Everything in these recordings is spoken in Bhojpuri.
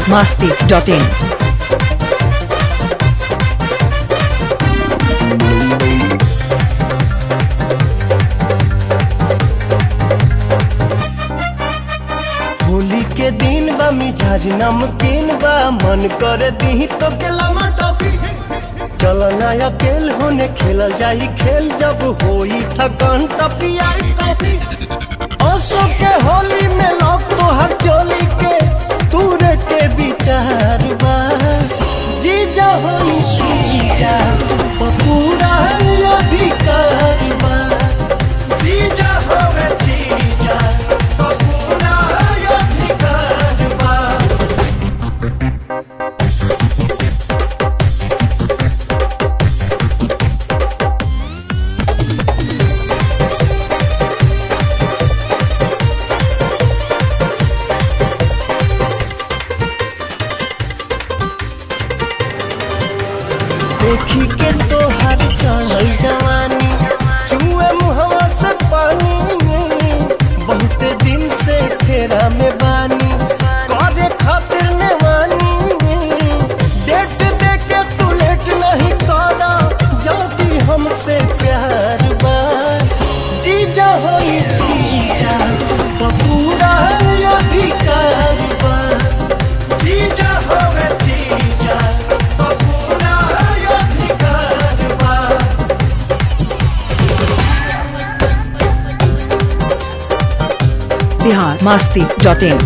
biharmasti.in। होली के दिन बा मिजाज नमकीन बा मन कर दी तो केला टॉफी। चल नया खेल होने खेल जाई खेल जब होई थकान तब पियाई कॉफी। ओसो के होली में लोग तो हर चोली के दूर के विचार बा। जीजा होई जीजा पूरा अधिकार बा। जीजा होवे जीजा पूरा अधिकार बा। देखी के तो हर चढ़ल जवानी चुए मुहवा से पानी। बहुत दिन से फेरा में बानी करे खातिर नेवानी। डेट दे के तू लेट नहीं करा जल्दी हमसे प्यार बा। जीजा होई जीजा पूरा अधिकार बा। जीजा होवे जीजा biharmasti.in।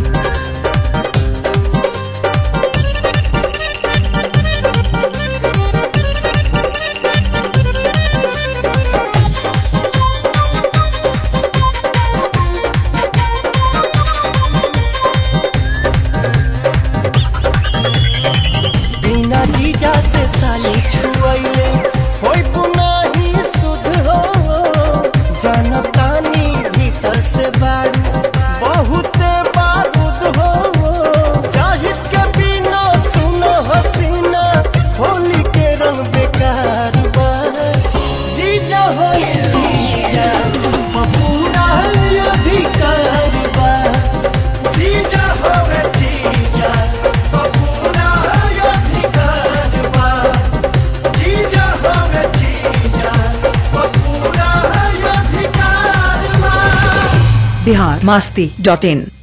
बिना जीजा से साली छुआइले होई बुनाही सुध हो। जनतानी भीतर से बारू बहुत बारूद हो। जाहिद के बिना सुनो हसीना होली के रंग बेकार बा। जीजा होई जीजा पूरा अधिकार बा। जीजा होवे जीजा पूरा अधिकार बा। जीजा होवे जीजा पूरा अधिकार बा। biharmasti.in।